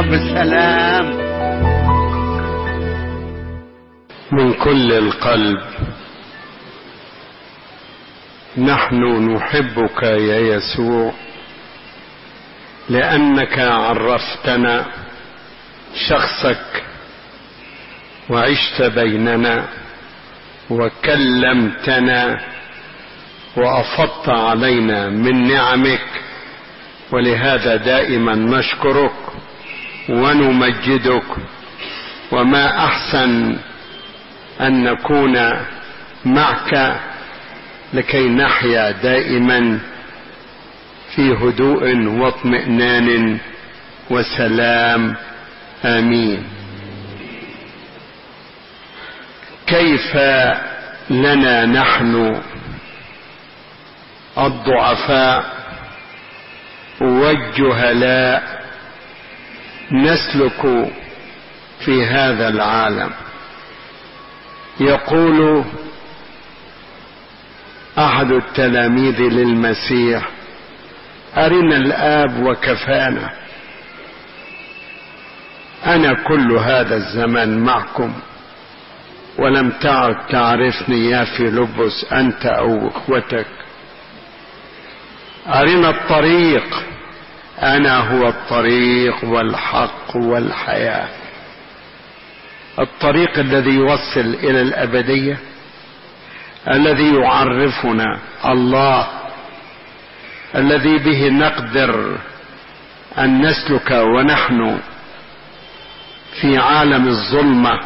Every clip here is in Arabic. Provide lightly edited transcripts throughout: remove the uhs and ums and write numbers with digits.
الرب سلام. من كل القلب نحن نحبك يا يسوع، لأنك عرفتنا شخصك وعشت بيننا وكلمتنا وأفضت علينا من نعمك، ولهذا دائما نشكرك ونمجدك. وما أحسن أن نكون معك لكي نحيا دائما في هدوء واطمئنان وسلام. آمين. كيف لنا نحن الضعفاء والجهلاء نسلك في هذا العالم؟ يقول أحد التلاميذ للمسيح: أرنا الآب وكفانا. أنا كل هذا الزمان معكم ولم تعد تعرفني يا فيلبس أنت أو إخوتك. أرنا الطريق، أنا هو الطريق والحق والحياة. الطريق الذي يوصل إلى الأبدية، الذي يعرفنا الله، الذي به نقدر أن نسلك ونحن في عالم الظلمة،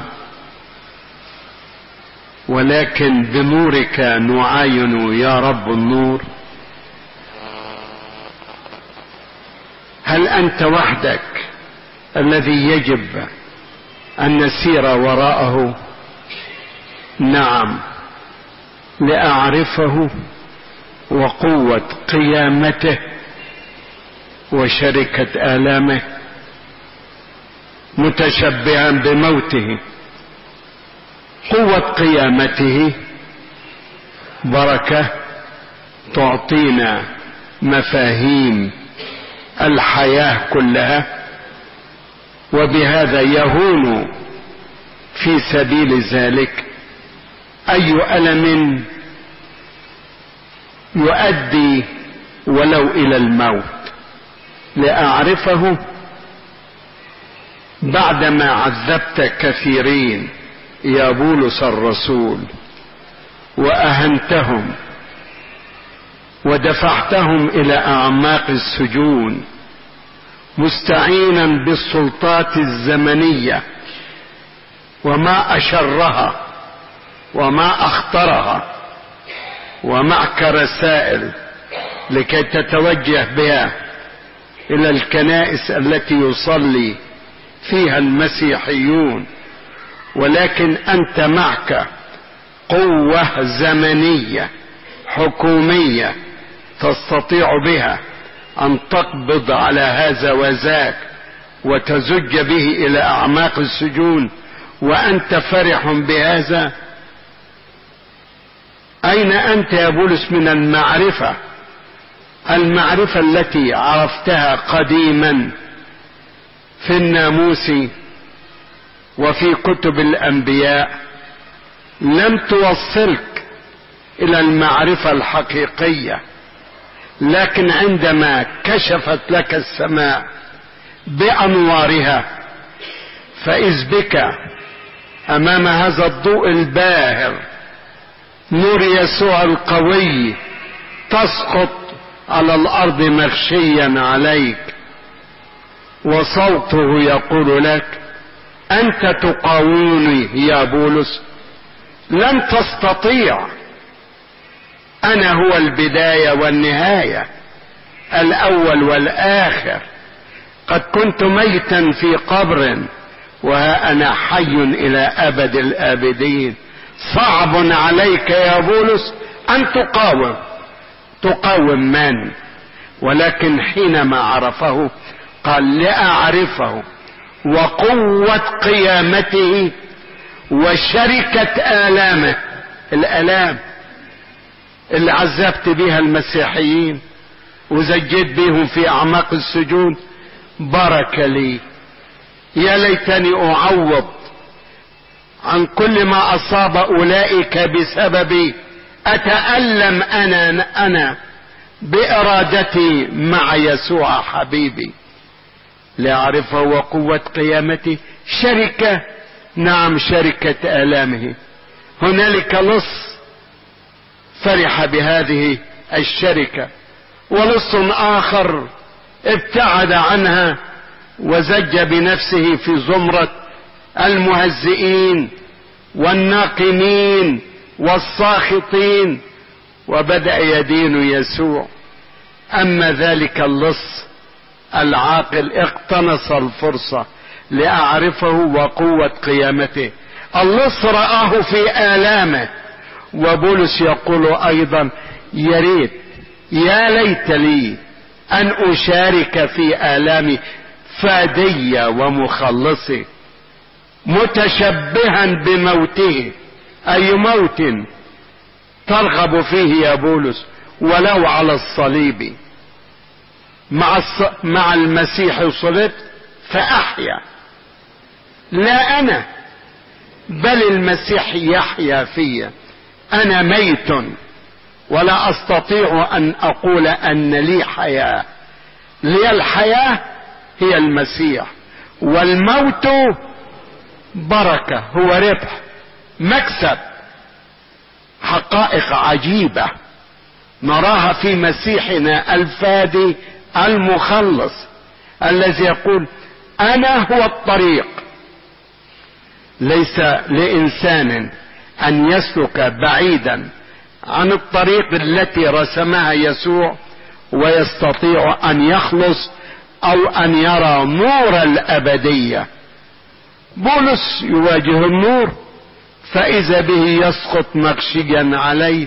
ولكن بنورك نعاين يا رب النور. هل أنت وحدك الذي يجب أن نسير وراءه؟ نعم، لأعرفه وقوة قيامته وشركة آلامه، متشبعا بموته. قوة قيامته بركة تعطينا مفاهيم الحياة كلها، وبهذا يهون في سبيل ذلك أي ألم يؤدي ولو إلى الموت. لأعرفه بعدما عذبت كثيرين يا بولس الرسول وأهنتهم ودفعتهم إلى أعماق السجون، مستعينا بالسلطات الزمنية وما أشرها وما أخطرها، ومعك رسائل لكي تتوجه بها إلى الكنائس التي يصلي فيها المسيحيون، ولكن أنت معك قوة زمنية حكومية تستطيع بها أن تقبض على هذا وذاك وتزج به إلى أعماق السجون، وأنت فرح بهذا. أين أنت يا بولس من المعرفة التي عرفتها قديما في الناموس وفي كتب الأنبياء؟ لم توصلك إلى المعرفة الحقيقية، لكن عندما كشفت لك السماء بأنوارها، فإذ بك أمام هذا الضوء الباهر نور يسوع القوي تسقط على الأرض مغشيا عليك، وصوته يقول لك: أنت تقاومني يا بولس، لن تستطيع. أنا هو البداية والنهاية، الأول والآخر. قد كنت ميتا في قبر وها أنا حي إلى أبد الآبدين. صعب عليك يا بولس أن تقاوم من؟ ولكن حينما عرفه قال: لأعرفه وقوة قيامته وشركة آلامه. الآلام اللي عذبت بها المسيحيين وزجيت بهم في أعماق السجون بركة لي، يا ليتني أعوض عن كل ما أصاب أولئك بسببي، أتألم أنا بإرادتي مع يسوع حبيبي لأعرفه وقوة قيامته. شركة، نعم شركة آلامه. هنالك لص فرح بهذه الشركة، ولص آخر ابتعد عنها وزج بنفسه في زمرة المهزئين والناقمين والساخطين، وبدأ يدين يسوع. أما ذلك اللص العاقل اقتنص الفرصة لأعرفه وقوة قيامته. اللص رآه في آلامه، وبولس يقول أيضا يا ريت يا ليت لي أن أشارك في آلامي فادي ومخلصي، متشبها بموته. أي موت ترغب فيه يا بولس؟ ولو على الصليب. مع المسيح صلبت فأحيا، لا أنا بل المسيح يحيا في. أنا ميت ولا أستطيع أن أقول أن لي حياة. لي الحياة هي المسيح، والموت بركة، هو ربح، مكسب. حقائق عجيبة نراها في مسيحنا الفادي المخلص الذي يقول أنا هو الطريق. ليس لإنسان أن يسلك بعيدا عن الطريق التي رسمها يسوع ويستطيع أن يخلص أو أن يرى نور الأبدية. بولس يواجه النور فإذا به يسقط مغشيا عليه،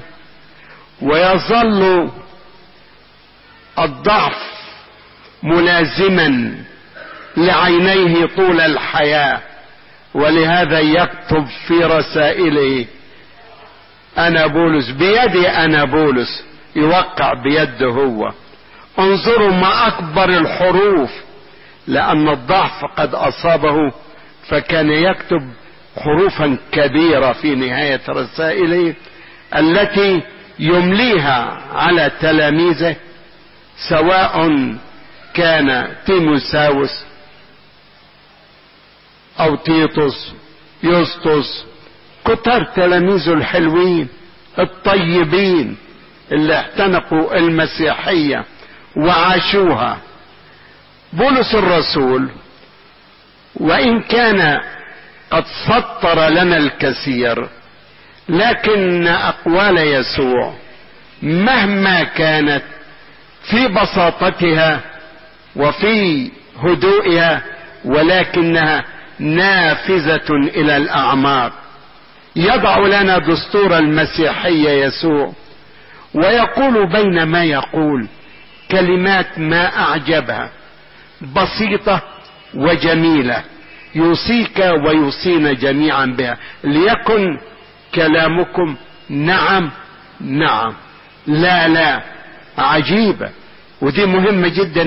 ويظل الضعف ملازما لعينيه طول الحياة. ولهذا يكتب في رسائله أنا بولس، بيدي أنا بولس، يوقع بيده هو. انظروا ما أكبر الحروف، لأن الضعف قد أصابه، فكان يكتب حروفا كبيرة في نهاية رسائله التي يمليها على تلاميذه، سواء كان تيموساوس أو تيتوس، يوستوس، كتار تلاميذه الحلوين الطيبين اللي احتنقوا المسيحية وعاشوها. بولس الرسول وإن كان قد سطر لنا الكثير، لكن أقوال يسوع مهما كانت في بساطتها وفي هدوئها، ولكنها نافذة إلى الأعماق. يضع لنا دستور المسيحية يسوع، ويقول بينما يقول كلمات ما أعجبها، بسيطة وجميلة، يوصيك ويوصينا جميعا بها. ليكن كلامكم نعم نعم، لا لا. عجيبة، ودي مهمة جدا.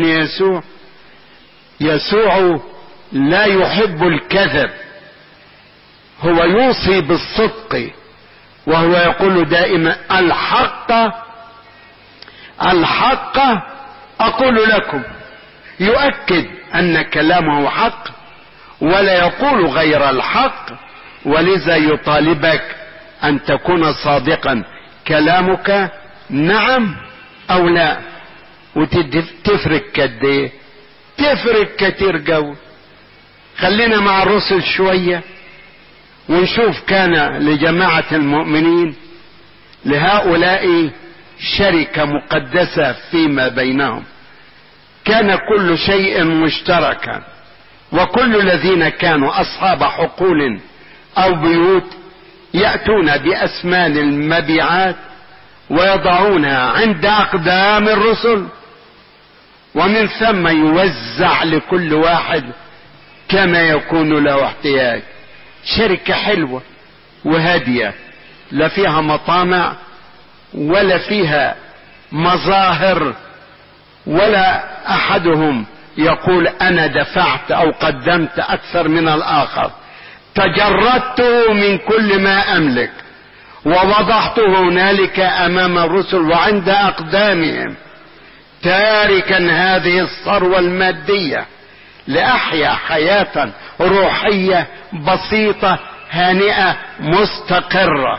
يسوع لا يحب الكذب، هو يوصي بالصدق، وهو يقول دائما الحق أقول لكم. يؤكد أن كلامه حق ولا يقول غير الحق، ولذا يطالبك أن تكون صادقا. كلامك نعم أو لا. وتفرق قد ايه؟ تفرق كتير جو. خلينا مع الرسل شوية ونشوف كان لجماعة المؤمنين لهؤلاء شركة مقدسة فيما بينهم. كان كل شيء مشتركا، وكل الذين كانوا أصحاب حقول أو بيوت يأتون بأثمان المبيعات ويضعونها عند أقدام الرسل، ومن ثم يوزع لكل واحد كما يكون له احتياج. شركة حلوة وهادية، لا فيها مطامع ولا فيها مظاهر، ولا أحدهم يقول انا دفعت او قدمت اكثر من الاخر، تجردته من كل ما املك ووضعته هنالك امام الرسل وعند اقدامهم، تاركا هذه الثروة المادية لأحيا حياة روحية بسيطة هانئة مستقرة.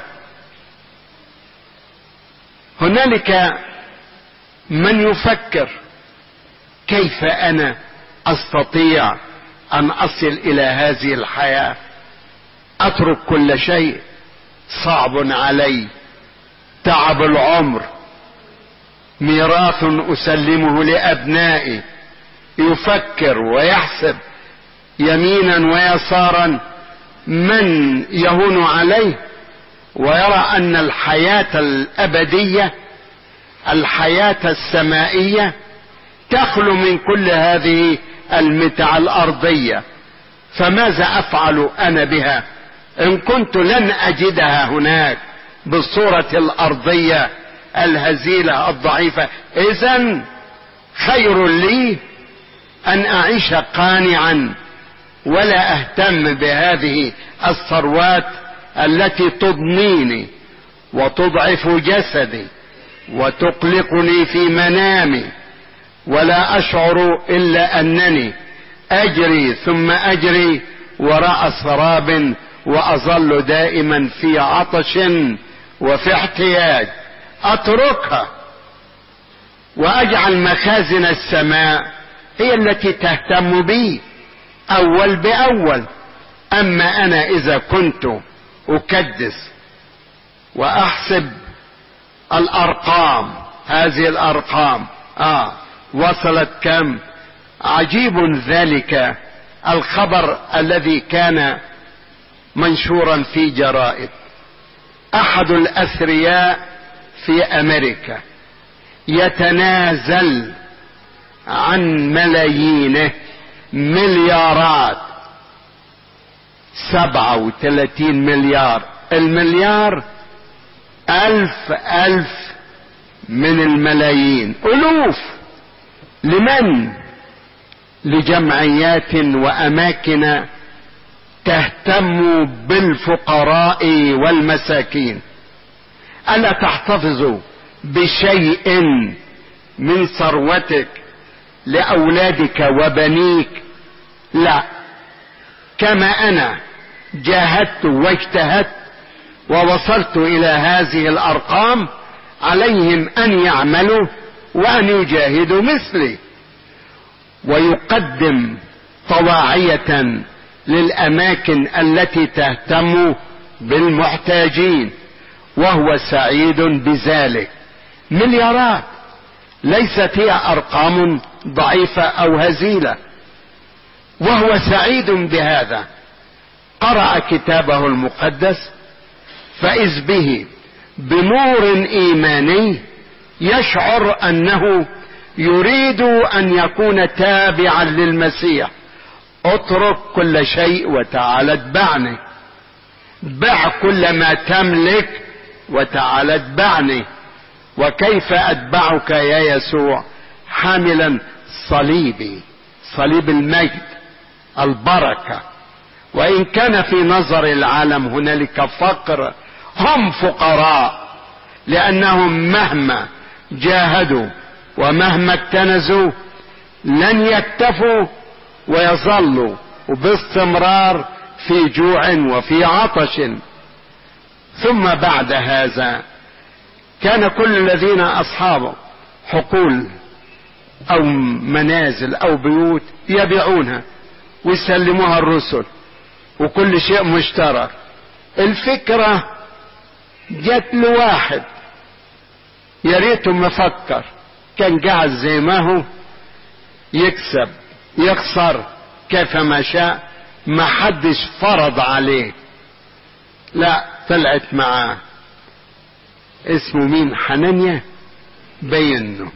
هنالك من يفكر كيف انا استطيع ان اصل الى هذه الحياة، اترك كل شيء، صعب علي، تعب العمر، ميراث اسلمه لابنائي. يفكر ويحسب يمينا ويسارا من يهون عليه، ويرى ان الحياة الابدية، الحياة السمائية تخلو من كل هذه المتع الارضية، فماذا افعل انا بها ان كنت لن اجدها هناك بالصورة الارضية الهزيلة الضعيفة؟ اذن خير لي ان اعيش قانعا ولا اهتم بهذه الثروات التي تضنيني وتضعف جسدي وتقلقني في منامي، ولا اشعر الا انني اجري ثم اجري وراء سراب، واظل دائما في عطش وفي احتياج. اتركها واجعل مخازن السماء هي التي تهتم بي اول باول. اما انا اذا كنت اكدس واحسب الارقام، هذه الارقام وصلت كم؟ عجيب ذلك الخبر الذي كان منشورا في جرائد. احد الاثرياء في امريكا يتنازل عن ملايينه، مليارات، 37 مليار، المليار ألف من الملايين، ألوف. لمن؟ لجمعيات وأماكن تهتم بالفقراء والمساكين. ألا تحتفظ بشيء من ثروتك لأولادك وبنيك؟ لا. كما أنا جاهدت واجتهدت ووصلت إلى هذه الأرقام، عليهم أن يعملوا وأن يجاهدوا مثلي، ويقدم طواعية للأماكن التي تهتم بالمحتاجين، وهو سعيد بذلك. مليارات ليست هي أرقام ضعيفة أو هزيلة، وهو سعيد بهذا. قرأ كتابه المقدس فإذ به بنور إيماني يشعر أنه يريد أن يكون تابعا للمسيح. اترك كل شيء وتعال اتبعني، بع كل ما تملك وتعال اتبعني. وكيف اتبعك يا يسوع؟ حاملا صليبي، صليب المجد، البركة. وإن كان في نظر العالم هنالك فقر، هم فقراء، لأنهم مهما جاهدوا ومهما اكتنزوا لن يكتفوا، ويظلوا باستمرار في جوع وفي عطش. ثم بعد هذا كان كل الذين أصحاب حقول أو منازل أو بيوت يبيعونها ويسلموها الرسل، وكل شيء مشترك. الفكرة جت لواحد يا ريته مفكر، كان قاعد زي ما هو يكسب يخسر كيفما شاء، ما حدش فرض عليه. لا، طلعت معاه اسمه مين؟ حنانيا بينه،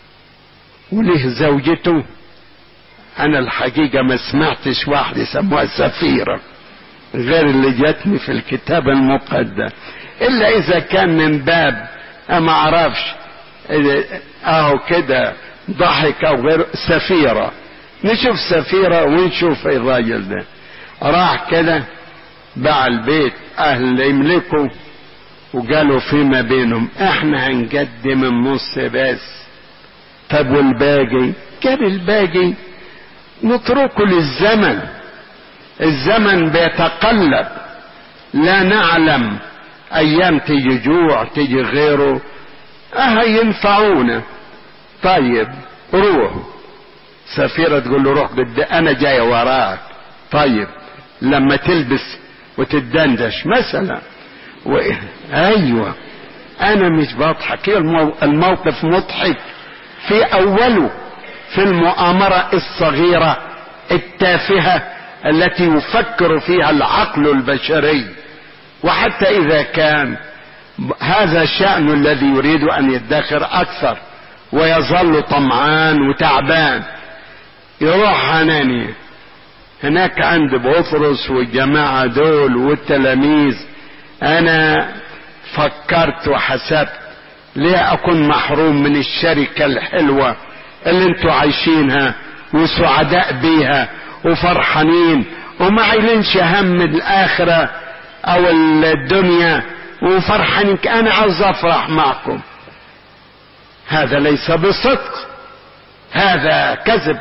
وله زوجته. انا الحقيقة ما سمعتش واحد يسموها سفيرة غير اللي جاتني في الكتاب المقدس، الا اذا كان من باب ما اعرفش اهو كده ضحك او غير. سفيرة نشوف سفيرة ونشوف الراجل ده راح كده باع البيت اهل اللي يملكوا وقالوا فيما بينهم احنا هنقدم النص بس. طب والباقي؟ قال الباقي نتركه للزمن، الزمن بيتقلب، لا نعلم ايام تيجي جوع تيجي غيره ينفعونا. طيب روح. سفيرة تقول له روح انا جاي وراك. طيب لما تلبس وتدندش مثلا ايوه انا مش بضحك، الموقف مضحك في اوله، في المؤامرة الصغيرة التافهة التي يفكر فيها العقل البشري. وحتى اذا كان هذا الشأن الذي يريد ان يدخر اكثر ويظل طمعان وتعبان، يروح حنانيا هناك عند بطرس والجماعة دول والتلاميذ. انا فكرت وحسبت ليه اكون محروم من الشركة الحلوة اللي انتوا عايشينها وسعداء بيها وفرحانين وما عايلينش هم الاخرة او الدنيا وفرحانين. انا عاوز افرح معكم. هذا ليس بصدق، هذا كذب.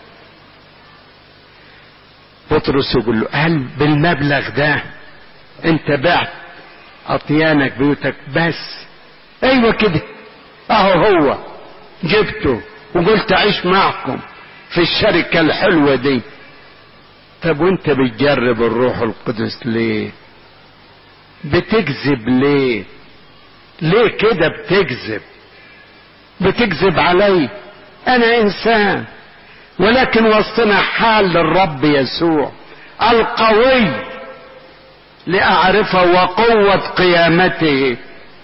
بطرس يقول له هل بالمبلغ ده انت بعت اطيانك بيوتك بس؟ ايوه كده، هو جبته وقلت اعيش معكم في الشركة الحلوة دي. طب وانت بتجرب الروح القدس ليه؟ بتكذب ليه؟ ليه كده بتكذب؟ بتكذب علي؟ انا انسان، ولكن وسطنا حال للرب يسوع القوي لأعرفه وقوة قيامته.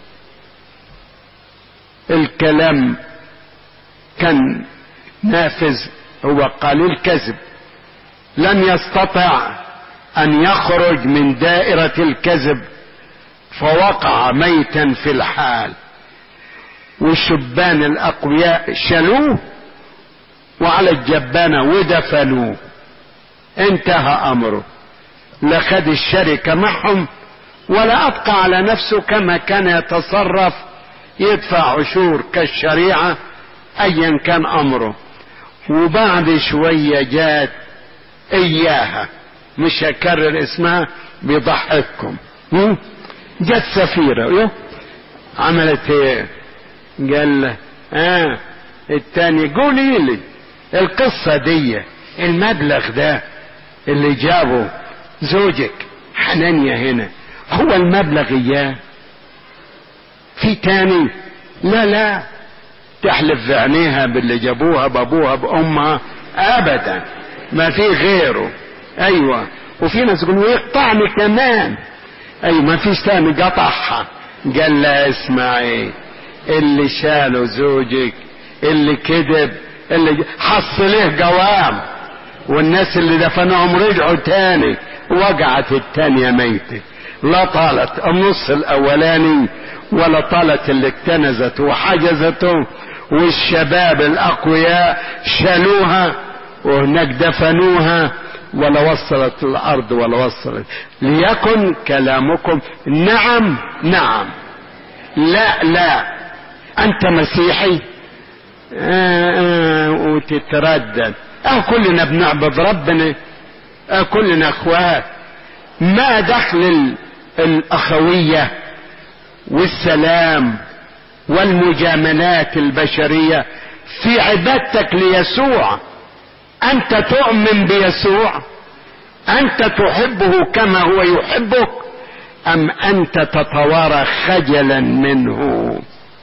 الكلام كان نافذ، هو قليل كذب، لم يستطع أن يخرج من دائرة الكذب فوقع ميتا في الحال. والشبان الأقوياء شلوه وعلى الجبانة ودفنوه. انتهى أمره، لا خد الشركة معهم ولا أبقى على نفسه كما كان يتصرف، يدفع عشور كالشريعة أيا كان أمره. وبعد شوية جات إياها، مش هكرر اسمها بيضحككم، جت سفيرة عملت ايه؟ قال له التاني قولي لي القصة دي، المبلغ ده اللي جابه زوجك حنانيا هنا هو المبلغ اياه؟ في تاني؟ لا تحلف بعينيها باللي جابوها بابوها بامها ابدا، ما في غيره. ايوه، وفي ناس يقولوا يقطعني كمان. ايوه ما فيش تاني قطعها. قال لا اسمعي، اللي شالوا زوجك، اللي كذب، اللي حصليه قوام، والناس اللي دفنوهم رجعوا تاني، وقعت التانية ميتة. لا طالت النص الاولاني ولا طالت اللي اكتنزت وحجزته، والشباب الاقوياء شالوها وهناك دفنوها، ولا وصلت الارض ولا وصلت. ليكن كلامكم نعم نعم، لا انت مسيحي وتتردد. كلنا بنعبد ربنا، كلنا اخوات. ما دخل الاخوية والسلام والمجاملات البشرية في عبادتك ليسوع؟ انت تؤمن بيسوع؟ انت تحبه كما هو يحبك، ام انت تتوارى خجلا منه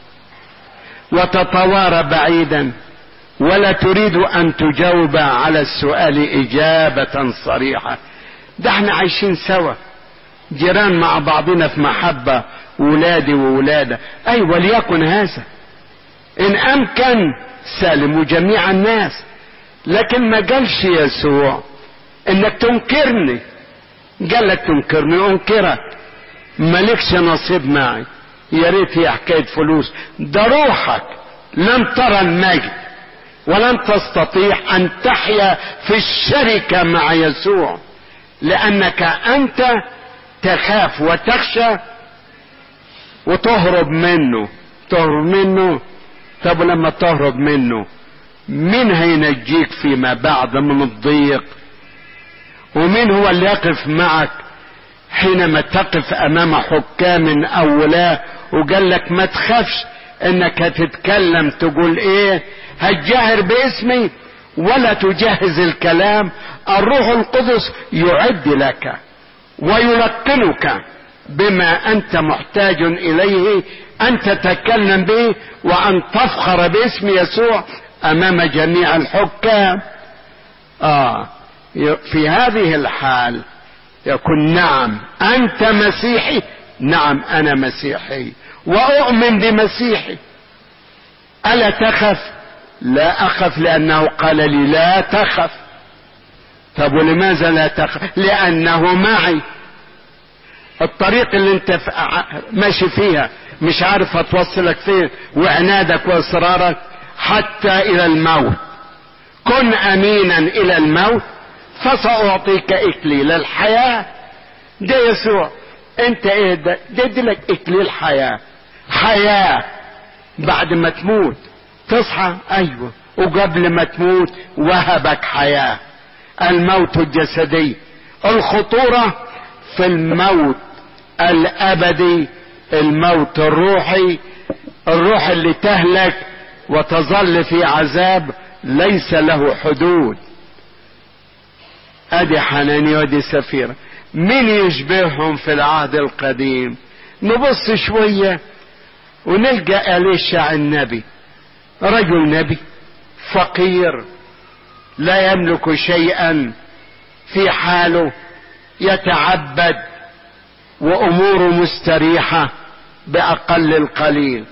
وتتوارى بعيدا ولا تريد ان تجاوب على السؤال اجابة صريحة؟ ده احنا عايشين سوا، جيران مع بعضنا في محبة، ولادي وولادة. ايوه ليكن هذا ان امكن سالموا جميع الناس، لكن ما قالش يسوع انك تنكرني. قال لك تنكرني انكرك، مالكش نصيب معي. يا ريت هي حكاية فلوس، ده روحك لن ترى المجد ولن تستطيع ان تحيا في الشركة مع يسوع، لانك انت تخاف وتخشى وتهرب منه. طب لما تهرب منه مين هينجيك فيما بعد من الضيق؟ ومين هو اللي يقف معك حينما تقف امام حكام او ولاة وقال لك ما تخافش انك هتتكلم تقول ايه، هتجاهر باسمي ولا تجهز الكلام، الروح القدس يعد لك ويلقنك بما انت محتاج اليه ان تتكلم به، وان تفخر باسم يسوع امام جميع الحكام. في هذه الحال يكون نعم انت مسيحي، نعم انا مسيحي واؤمن بمسيحي. الا تخف؟ لا اخف، لانه قال لي لا تخف. طب ولماذا لا تخف؟ لانه معي. الطريق اللي انت ماشي فيها مش عارف هتوصلك فين، وعنادك واصرارك حتى الى الموت. كن امينا الى الموت فساعطيك اكليل الحياة. ده يسوع. انت ايه ده لك اكليل حياة بعد ما تموت تصحى. ايوه، وقبل ما تموت وهبك حياة. الموت الجسدي، الخطورة في الموت الابدي، الموت الروحي، الروح اللي تهلك وتظل في عذاب ليس له حدود. ادي حنانيا ودي سفيرة. مين يشبههم في العهد القديم؟ نبص شوية ونلقى أليشع النبي، رجل نبي فقير لا يملك شيئا، في حاله يتعبد واموره مستريحة باقل القليل.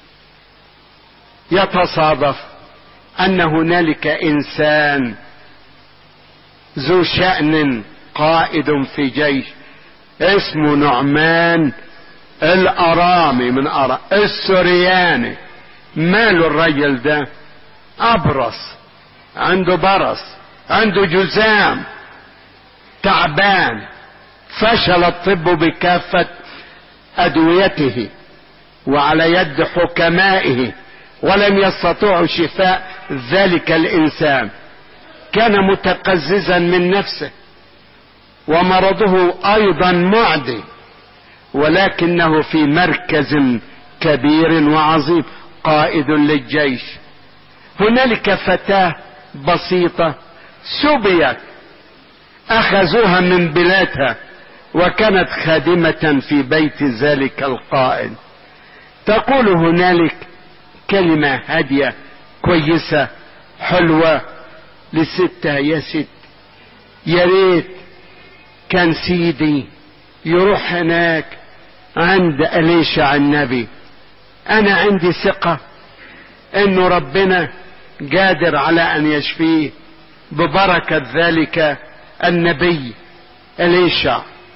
يتصادف ان هنالك انسان ذو شأن قائد في جيش اسمه نعمان الارامي من السرياني. ماله الرجل ده؟ ابرص، عنده برص، عنده جذام، تعبان، فشل الطب بكافة ادويته وعلى يد حكمائه ولم يستطيعوا شفاء ذلك الانسان. كان متقززا من نفسه ومرضه ايضا معدي، ولكنه في مركز كبير وعظيم قائد للجيش. هنالك فتاة بسيطة سبيت، اخذوها من بلادها وكانت خادمة في بيت ذلك القائد. تقول هنالك كلمة هادية كويسة حلوة لستها: يا ست، يا ريت كان سيدي يروح هناك عند أليشع النبي. انا عندي ثقة انه ربنا قادر على ان يشفيه ببركة ذلك النبي أليشع.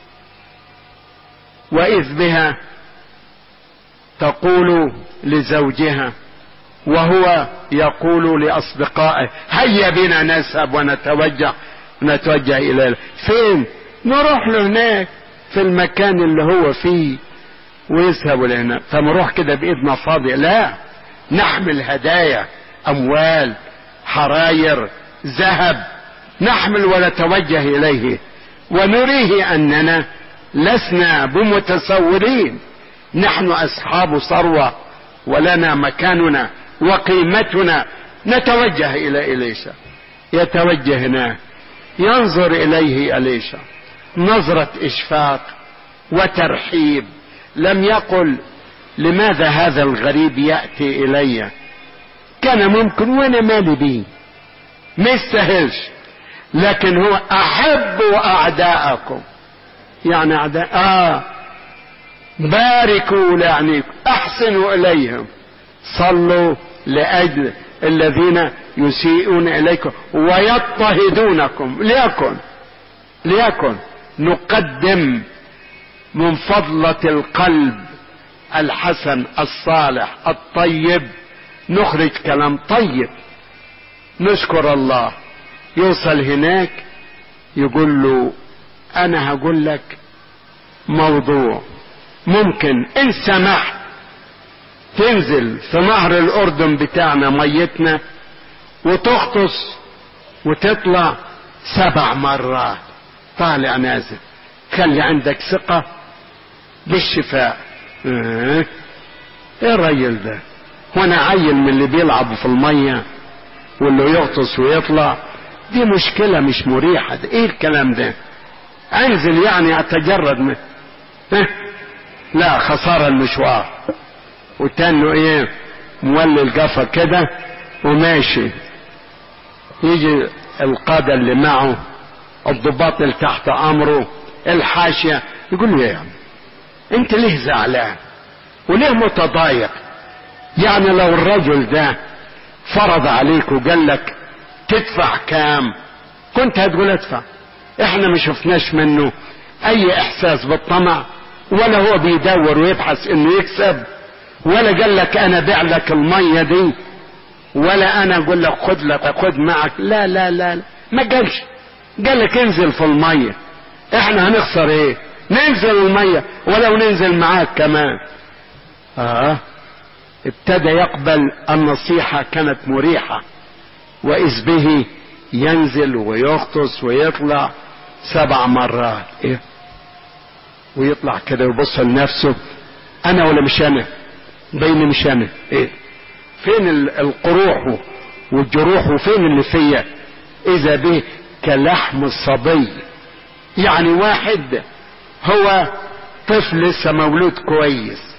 واذ بها تقول لزوجها وهو يقول لاصدقائه: هيا بنا نذهب ونتوجه الى فين؟ نروح له هناك في المكان اللي هو فيه، ويذهبوا لهنا. فنروح كده بايدنا فاضية؟ لا، نحمل هدايا، اموال، حراير، ذهب، نحمل ونتوجه اليه ونريه اننا لسنا بمتصورين، نحن اصحاب ثروة ولنا مكاننا وقيمتنا. نتوجه الى إليشع. يتوجه هناك، ينظر اليه إليشع نظرة اشفاق وترحيب. لم يقل لماذا هذا الغريب يأتي الي، كان ممكن وانا مالي بيه، ما يستاهلش، لكن هو احبوا اعداءكم، يعني اعداء باركوا لعنيكم، احسنوا اليهم، صلوا لاجل الذين يسيئون اليكم ويضطهدونكم. ليكن نقدم من فضلة القلب الحسن الصالح الطيب، نخرج كلام طيب نشكر الله. يوصل هناك يقول له انا هقول لك موضوع، ممكن ان سمحت تنزل في نهر الاردن بتاعنا ميتنا وتغطس وتطلع 7 مرات طالع نازل، خلي عندك ثقة بالشفاء. ايه الراجل ده؟ وانا عيل من اللي بيلعبوا في المية واللي يغطس ويطلع؟ دي مشكلة مش مريحة. ده ايه الكلام ده؟ انزل يعني اتجرد من لا، خسارة المشوار. وتانه ايه، مولي القفا كده وماشي. يجي القادة اللي معه، الضباط اللي تحت امره، الحاشية، يقول له يعني انت ليه زعلان وليه متضايق؟ يعني لو الرجل ده فرض عليك وقال لك تدفع كام كنت هتقول ادفع. احنا ما شفناش منه اي احساس بالطمع، ولا هو بيدور ويبحث انه يكسب، ولا قال لك انا بيع لك المية دي، ولا انا اقول لك خد معك. لا لا لا، ما قالش. قال لك انزل في المية. احنا هنخسر ايه؟ ننزل المية ولو ننزل معاك كمان. ابتدى يقبل النصيحة، كانت مريحة. وإذ به ينزل ويغطس ويطلع 7 مرات. ايه؟ ويطلع كده ويبص لنفسه، انا ولا مش انا؟ بين مش انا. ايه؟ فين القروح والجروح وفين اللي فيا؟ اذا به كلحم الصبي. يعني واحد هو طفل لسه مولود كويس،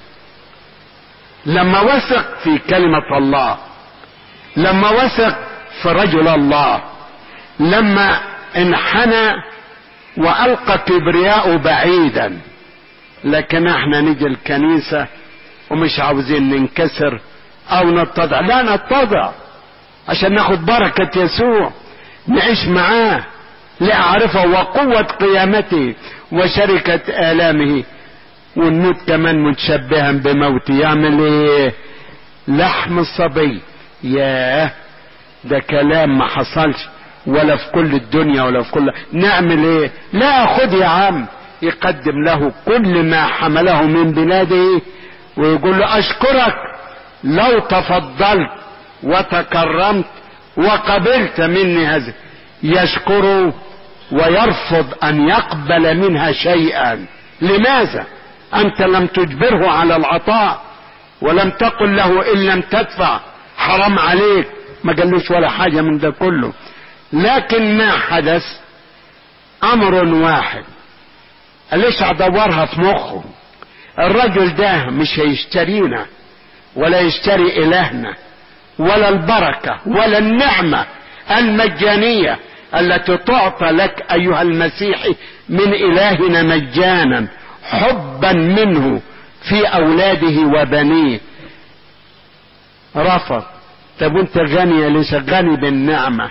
لما وثق في كلمة الله، لما وثق في رجل الله، لما انحنى والقى كبرياءه بعيدا. لكن احنا نيجي الكنيسة ومش عاوزين ننكسر او نتضع، لا نتضع عشان ناخد بركة يسوع، نعيش معاه لأعرفه وقوة قيامته وشركة آلامه، والنوت كمان متشبها بموته. يعمل ايه؟ لحم الصبي. ياه، ده كلام ما حصلش ولا في كل الدنيا ولا في كل. نعمل ايه؟ لا، خد يا عم. يقدم له كل ما حمله من بلاده ويقول له اشكرك لو تفضلت وتكرمت وقبلت مني هذا. يشكره ويرفض ان يقبل منها شيئا. لماذا؟ انت لم تجبره على العطاء، ولم تقل له ان لم تدفع حرام عليك، ما قالوش ولا حاجة من ده كله. لكن ما حدث امر واحد، ليش ادورها في مخه؟ الرجل ده مش هيشترينا ولا يشتري الهنا ولا البركة ولا النعمة المجانية التي تعطى لك ايها المسيحي من الهنا مجانا، حبا منه في اولاده وبنيه. رفض. طب وانت غني؟ ليش غني بالنعمة؟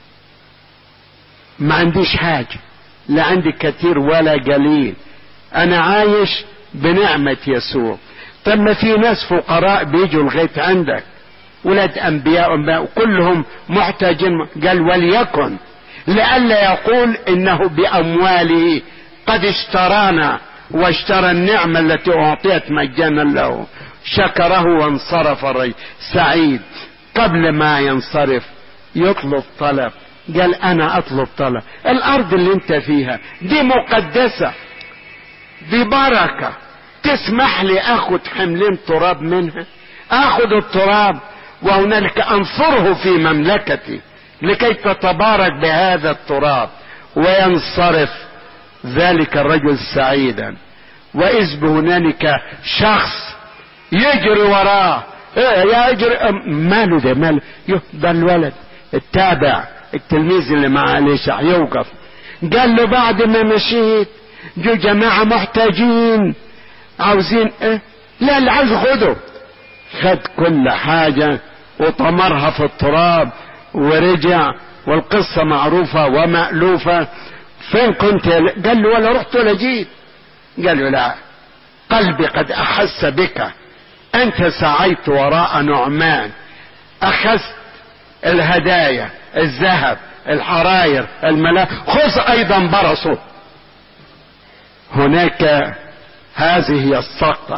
ما عنديش حاجة، لا عندي كتير ولا قليل، انا عايش بنعمة يسوع. طب ما في ناس فقراء بيجوا لغاية عندك، ولاد انبياء كلهم محتاجين. قال وليكن، لئلا يقول انه بامواله قد اشترانا واشترى النعمة التي اعطيت مجانا له. شكره وانصرف الرجل سعيد. قبل ما ينصرف يطلب طلب. قال انا اطلب طلب. الارض اللي انت فيها دي مقدسة، دي بركة، تسمح لي اخد حملين تراب منها؟ اخد التراب وهنالك انصره في مملكتي لكي تتبارك بهذا التراب. وينصرف ذلك الرجل سعيدا. واذ بهنالك شخص يجري وراه. يا يجري، ماله ده؟ ماله؟ ده الولد التابع التلميذ اللي مع ليشع يوقف. قال له بعد ما مشيت جو جماعة محتاجين عاوزين ايه؟ لا، اللي عاوز خده. خد كل حاجة وطمرها في التراب ورجع، والقصة معروفة ومألوفة. فين كنت؟ قال له ولا رحت ولا جيت. قال له لا، قلبي قد احس بك، انت سعيت وراء نعمان، اخذت الهدايا، الذهب، الحراير، الملاك، خذ ايضا برصه. هناك هذه هي السقطة،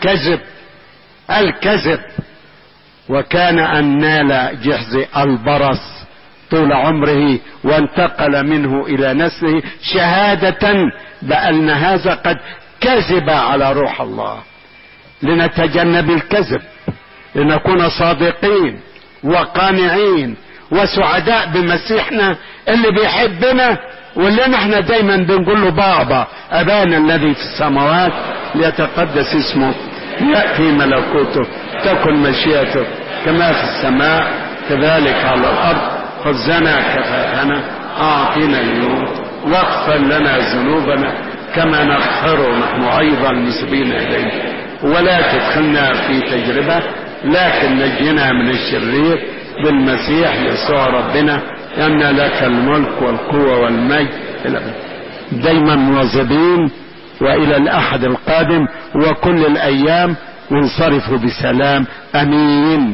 الكذب. وكان أن نال جحظ البرص طول عمره وانتقل منه إلى نسله شهادة بأن هذا قد كذب على روح الله. لنتجنب الكذب، لنكون صادقين وقانعين وسعداء بمسيحنا اللي بيحبنا، واللي نحن دايما بنقول له بابا أبانا الذي في السماوات ليتقدس اسمه، يأتي ملكوته، تكن مشيئته كما في السماء كذلك على الأرض. خذنا كفافنا أعطينا اليوم، واغفر لنا ذنوبنا كما نغفر نحن أيضا المسلمين إليه، ولا تدخلنا في تجربة لكن نجنا من الشرير بالمسيح يسوع ربنا، لأن لك الملك والقوة والمجد دايما مواظبين. وإلى الأحد القادم وكل الأيام وانصرفوا بسلام. أمين.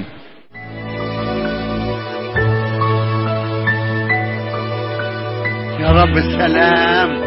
يا رب السلام.